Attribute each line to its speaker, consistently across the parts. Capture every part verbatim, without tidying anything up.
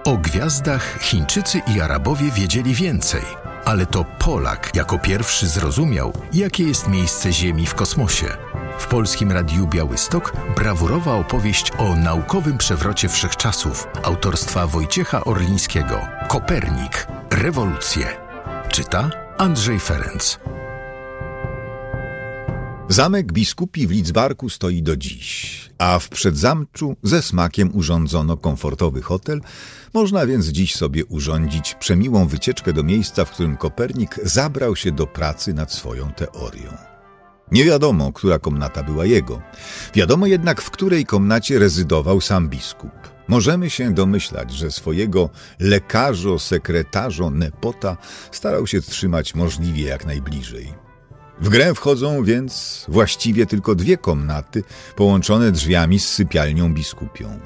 Speaker 1: O gwiazdach Chińczycy i Arabowie wiedzieli więcej, ale to Polak jako pierwszy zrozumiał, jakie jest miejsce Ziemi w kosmosie. W Polskim Radiu Białystok brawurowa opowieść o naukowym przewrocie wszechczasów autorstwa Wojciecha Orlińskiego. Kopernik. Rewolucje. Czyta Andrzej Ferenc.
Speaker 2: Zamek biskupi w Lidzbarku stoi do dziś, a w Przedzamczu ze smakiem urządzono komfortowy hotel. Można więc dziś sobie urządzić przemiłą wycieczkę do miejsca, w którym Kopernik zabrał się do pracy nad swoją teorią. Nie wiadomo, która komnata była jego. Wiadomo jednak, w której komnacie rezydował sam biskup. Możemy się domyślać, że swojego lekarzo-sekretarzo Nepota starał się trzymać możliwie jak najbliżej. W grę wchodzą więc właściwie tylko dwie komnaty połączone drzwiami z sypialnią biskupią.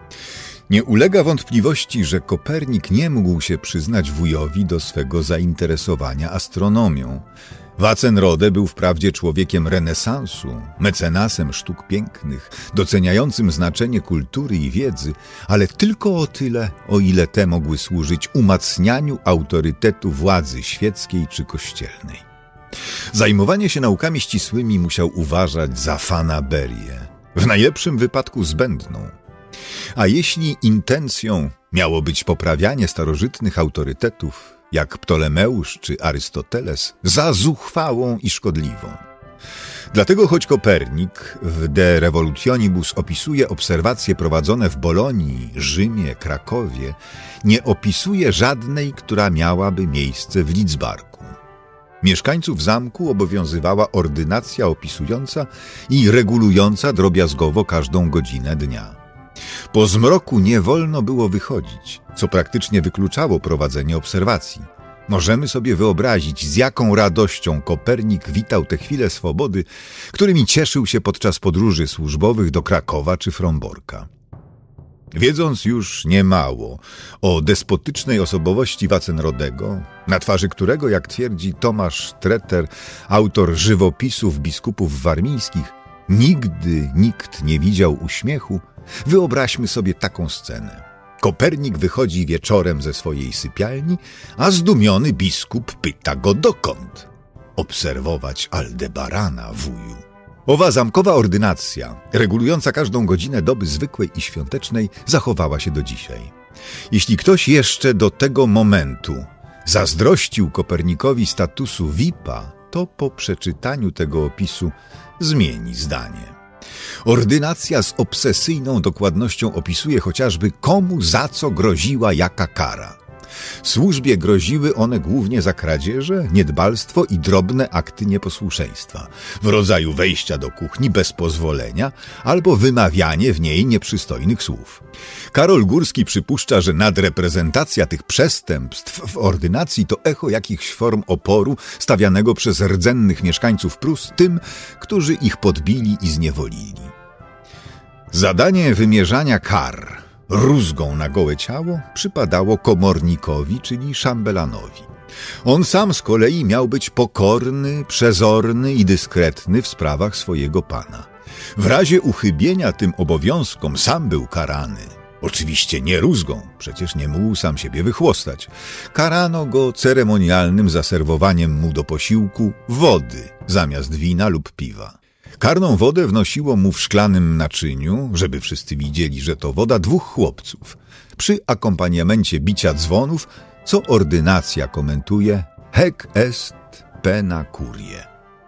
Speaker 2: Nie ulega wątpliwości, że Kopernik nie mógł się przyznać wujowi do swego zainteresowania astronomią. Wacenrode był wprawdzie człowiekiem renesansu, mecenasem sztuk pięknych, doceniającym znaczenie kultury i wiedzy, ale tylko o tyle, o ile te mogły służyć umacnianiu autorytetu władzy świeckiej czy kościelnej. Zajmowanie się naukami ścisłymi musiał uważać za fanaberię, w najlepszym wypadku zbędną. A jeśli intencją miało być poprawianie starożytnych autorytetów, jak Ptolemeusz czy Arystoteles, za zuchwałą i szkodliwą. Dlatego choć Kopernik w De Revolutionibus opisuje obserwacje prowadzone w Bolonii, Rzymie, Krakowie, nie opisuje żadnej, która miałaby miejsce w Lidzbarku. Mieszkańców zamku obowiązywała ordynacja opisująca i regulująca drobiazgowo każdą godzinę dnia. Po zmroku nie wolno było wychodzić, co praktycznie wykluczało prowadzenie obserwacji. Możemy sobie wyobrazić, z jaką radością Kopernik witał te chwile swobody, którymi cieszył się podczas podróży służbowych do Krakowa czy Fromborka. Wiedząc już niemało o despotycznej osobowości Wacenrodego, na twarzy którego, jak twierdzi Tomasz Treter, autor żywopisów biskupów warmińskich, nigdy nikt nie widział uśmiechu, wyobraźmy sobie taką scenę. Kopernik wychodzi wieczorem ze swojej sypialni, a zdumiony biskup pyta go dokąd. Obserwować Aldebarana, wuju. Owa zamkowa ordynacja, regulująca każdą godzinę doby zwykłej i świątecznej, zachowała się do dzisiaj. Jeśli ktoś jeszcze do tego momentu zazdrościł Kopernikowi statusu V I P-a, to po przeczytaniu tego opisu zmieni zdanie. Ordynacja z obsesyjną dokładnością opisuje chociażby, komu za co groziła jaka kara. Służbie groziły one głównie za kradzieże, niedbalstwo i drobne akty nieposłuszeństwa, w rodzaju wejścia do kuchni bez pozwolenia albo wymawianie w niej nieprzystojnych słów. Karol Górski przypuszcza, że nadreprezentacja tych przestępstw w ordynacji to echo jakichś form oporu stawianego przez rdzennych mieszkańców Prus tym, którzy ich podbili i zniewolili. Zadanie wymierzania kar rózgą na gołe ciało przypadało komornikowi, czyli szambelanowi. On sam z kolei miał być pokorny, przezorny i dyskretny w sprawach swojego pana. W razie uchybienia tym obowiązkom sam był karany. Oczywiście nie rózgą, przecież nie mógł sam siebie wychłostać. Karano go ceremonialnym zaserwowaniem mu do posiłku wody zamiast wina lub piwa. Karną wodę wnosiło mu w szklanym naczyniu, żeby wszyscy widzieli, że to woda, dwóch chłopców, przy akompaniamencie bicia dzwonów, co ordynacja komentuje hec est pena curie.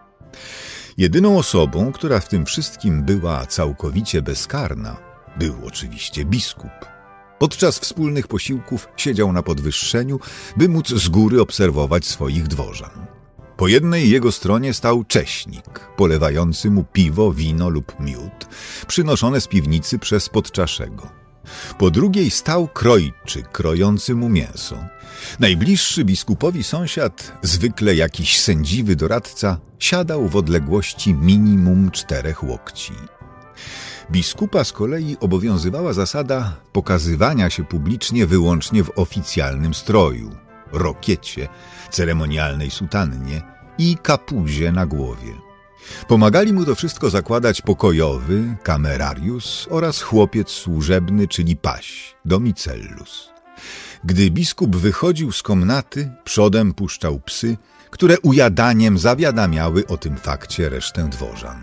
Speaker 2: Jedyną osobą, która w tym wszystkim była całkowicie bezkarna, był oczywiście biskup. Podczas wspólnych posiłków siedział na podwyższeniu, by móc z góry obserwować swoich dworzan. Po jednej jego stronie stał cześnik, polewający mu piwo, wino lub miód, przynoszone z piwnicy przez podczaszego. Po drugiej stał krojczyk, krojący mu mięso. Najbliższy biskupowi sąsiad, zwykle jakiś sędziwy doradca, siadał w odległości minimum czterech łokci. Biskupa z kolei obowiązywała zasada pokazywania się publicznie wyłącznie w oficjalnym stroju, rokiecie, ceremonialnej sutannie i kapuzie na głowie. Pomagali mu to wszystko zakładać pokojowy, kamerarius oraz chłopiec służebny, czyli paś, domicellus. Gdy biskup wychodził z komnaty, przodem puszczał psy, które ujadaniem zawiadamiały o tym fakcie resztę dworzan.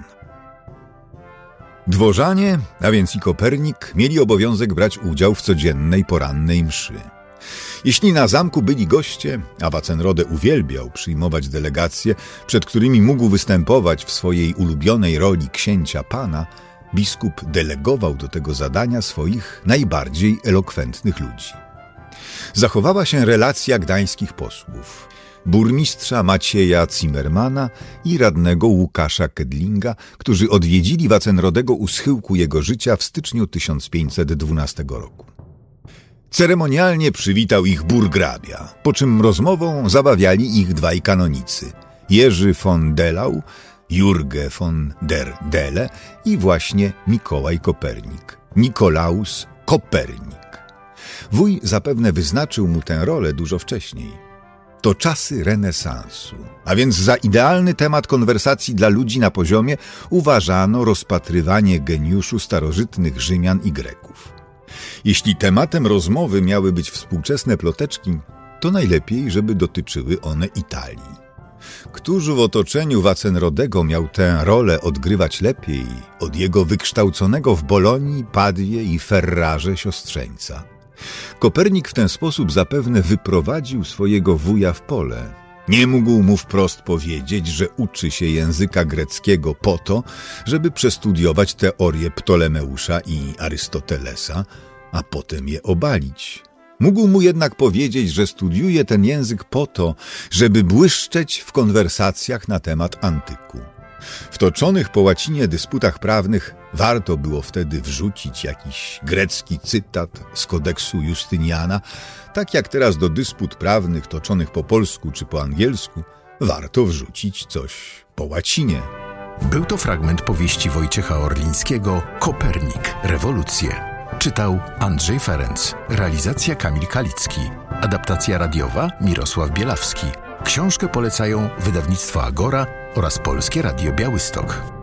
Speaker 2: Dworzanie, a więc i Kopernik, mieli obowiązek brać udział w codziennej porannej mszy. Jeśli na zamku byli goście, a Wacenrodę uwielbiał przyjmować delegacje, przed którymi mógł występować w swojej ulubionej roli księcia pana, biskup delegował do tego zadania swoich najbardziej elokwentnych ludzi. Zachowała się relacja gdańskich posłów, burmistrza Macieja Zimmermana i radnego Łukasza Kedlinga, którzy odwiedzili Wacenrodego u schyłku jego życia w styczniu tysiąc pięćset dwunastego roku. Ceremonialnie przywitał ich burgrabia, po czym rozmową zabawiali ich dwaj kanonicy, Jerzy von Delau, Jurge von der Dele i właśnie Mikołaj Kopernik, Nikolaus Kopernik. Wuj zapewne wyznaczył mu tę rolę dużo wcześniej. To czasy renesansu, a więc za idealny temat konwersacji dla ludzi na poziomie uważano rozpatrywanie geniuszu starożytnych Rzymian i Greków. Jeśli tematem rozmowy miały być współczesne ploteczki, to najlepiej, żeby dotyczyły one Italii. Któż w otoczeniu Wacenrodego miał tę rolę odgrywać lepiej od jego wykształconego w Bolonii, Padwie i Ferrarze siostrzeńca? Kopernik w ten sposób zapewne wyprowadził swojego wuja w pole. Nie mógł mu wprost powiedzieć, że uczy się języka greckiego po to, żeby przestudiować teorie Ptolemeusza i Arystotelesa, a potem je obalić. Mógł mu jednak powiedzieć, że studiuje ten język po to, żeby błyszczeć w konwersacjach na temat antyku. W toczonych po łacinie dysputach prawnych warto było wtedy wrzucić jakiś grecki cytat z kodeksu Justyniana, tak jak teraz do dysput prawnych toczonych po polsku czy po angielsku warto wrzucić coś po łacinie.
Speaker 1: Był to fragment powieści Wojciecha Orlińskiego „Kopernik. Rewolucje”. Czytał Andrzej Ferenc. Realizacja Kamil Kalicki. Adaptacja radiowa Mirosław Bielawski. Książkę polecają wydawnictwo Agora oraz Polskie Radio Białystok.